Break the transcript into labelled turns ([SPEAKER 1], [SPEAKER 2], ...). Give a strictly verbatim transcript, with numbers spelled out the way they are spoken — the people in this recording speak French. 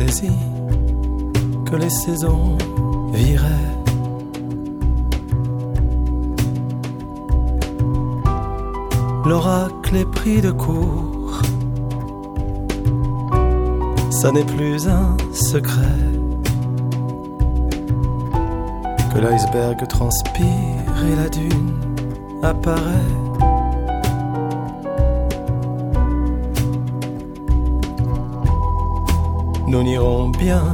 [SPEAKER 1] poésie que les saisons viraient. L'oracle est pris de court, ça n'est plus un secret que l'iceberg transpire et la dune apparaît. Nous n'irons bien